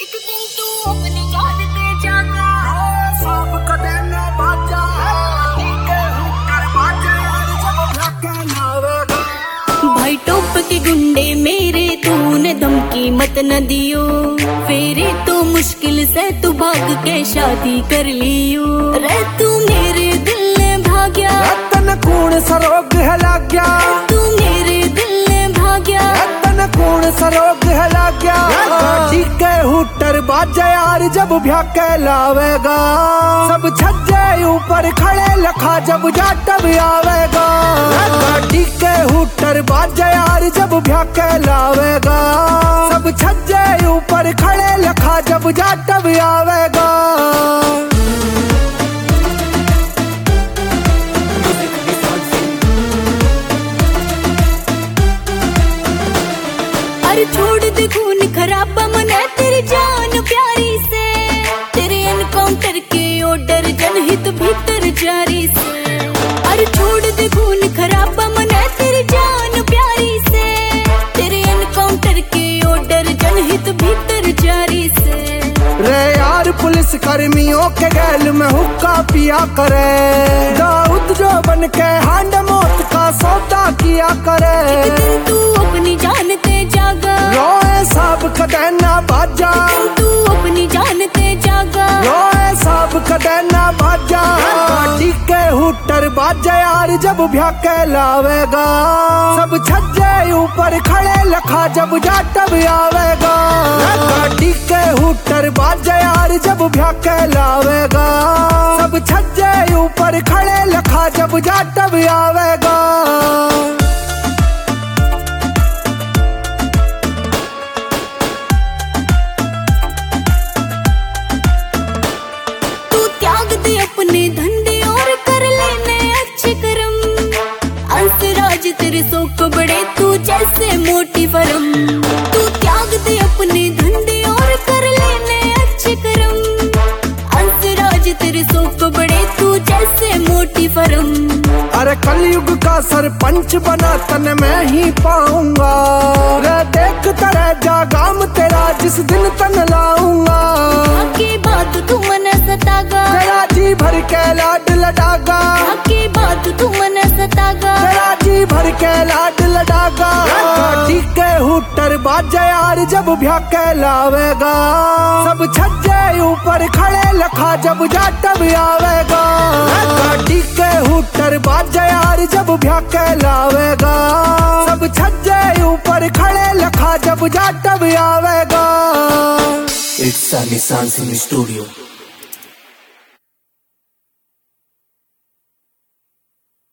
एक दिन तू अपनी याद पे जागा, सब कदे ना बाजा ठीक है हुक्कर बाजा जब धक्का लावेगा। भाई टोप के गुंडे मेरे तूने धमकी मत न दियो, फेरे तो मुश्किल से तू भाग के शादी कर लियो। रे तू मेरे दिल में भाग्या, रतन कूण सरोग है लाग गया, तू मेरे दिल में भाग्या, रतन कूण सरोग है लाग गया। ठीक है हुटर बाजा यार जब भ्याके लावेगा, सब छज्जे ऊपर खड़े लखा जब जाटब आवेगा। ठीक है हुटर बाजा यार जब भ्याके लावेगा, सब छज्जे ऊपर खड़े लखा जब जाटब आवेगा। अरे छोड़ दे खून खराबा मना तेरी जान प्यारी से, तेरे एनकाउंटर के ऑर्डर जनहित भीतर जारी से। अरे छोड़ दे खून खराबा मना तेरी जान प्यारी से, तेरे एनकाउंटर के ऑर्डर जनहित भीतर जारी से। रे यार पुलिस कर्मियों के गैल में हुक्का पिया करे, दाऊद जो बन के हांड मौत का सौदा किया करे। एक दिन तू अपनी जान ते जागा, रोए सब कदे ना बाजा, तू अपनी जान ते जागा, रोए सब कदे ना बाजा। ठीक है हुटर बाजा यार जब भ्याके लावेगा, सब छज्जे ऊपर खड़े लखा जब जाटब आवेगा। ठीक है हुटर बाजा यार जब भ्याके लावेगा, सब छज्जे ऊपर खड़े लखा जब जाटब आवेगा। अपने धंधे और कर लेने अच्छे कर्म, अंसराज तेरे शौक बड़े तू जैसे मोटी फरम। तू त्याग दे अपने धंधे और कर लेने अच्छे कर्म, अंसराज तेरे शौक बड़े तू जैसे मोटी फरम। अरे कलयुग का सरपंच बना तन मैं ही पाऊंगा, रे देख तेरा जागाम तेरा जिस दिन तन लाऊंगा। के बाद तू मन सतागा, तेरा जी भर के लाड लडागा, के बाद तू मन सतागा, तेरा जी भर के लाड लडागा। ठीक है हुटर बाजा यार जब भ्याके लावेगा, सब छज्जे ऊपर खड़े लखा जब जाटब आवेगा। ठीक है हुटर बाजा यार जब भ्याके लावेगा, सब छज्जे ऊपर खड़े लखा जब जाटब आवेगा। It's Sunny Sun Studio.